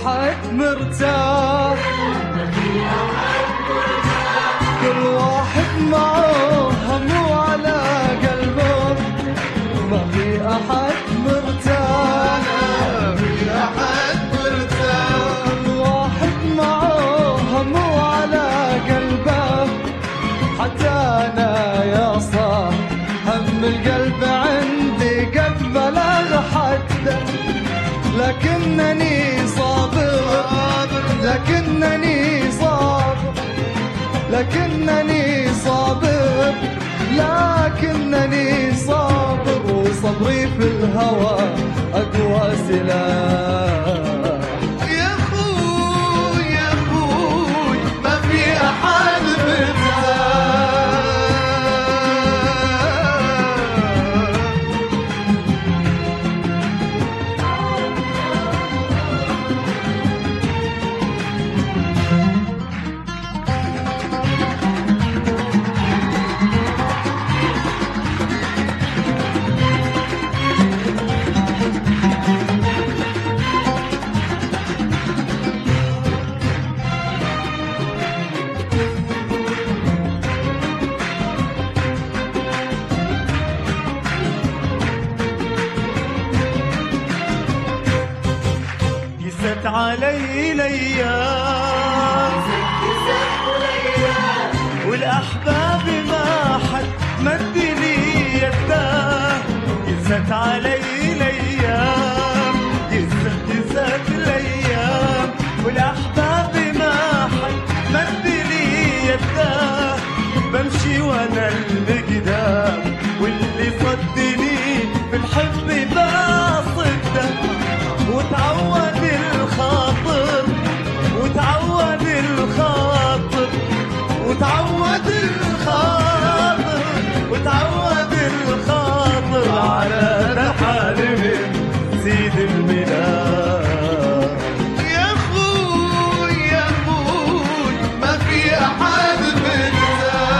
أحد مرتاح، كل واحد معه همه على قلبه، ما في أحد مرتاح، في أحد مرتاح. كل واحد معه همه على قلبه، حتى أنا يا صاح هم القلب عندي قد بلغ حده، لكنني صابر، لكنني صابر، لكنني صابر، لكنني صابر، وصبري في الهوى أقوى سلاح. يا أخوي يا أخوي ما في أحد مرتاح. قست علي الايام، والاحباب ما حد مد لي يده، قست علي الايام، قست الايام، والاحباب ما حد مد لي يده، بمشي وانا اللي قدام، واللي صدني بالحب بصده، وتعود الخاطر، وتعود الخاطر، وتعود الخاطر، وتعود الخاطر على تحالف زيد الميلاد. يا أخوي يا أخوي ما في أحد مرتاح.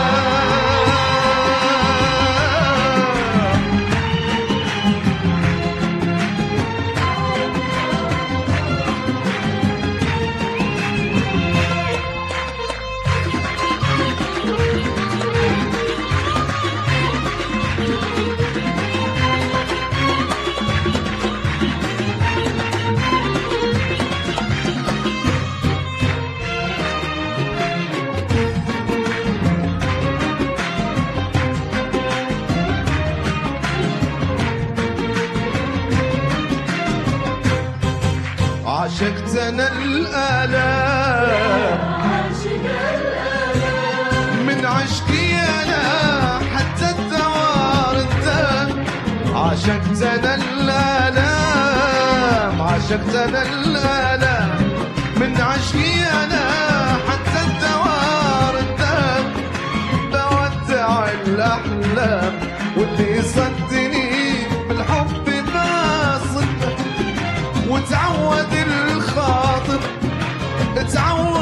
عشقت أنا الآلام، من عشقي أنا حتى الدوار الدم. عشقت أنا الآلام، عشقت أنا الآلام، من عشقي أنا حتى الدوار الدم. بودع الأحلام واللي صدني بالحب ما صدق، وتعود الخاطر، تعود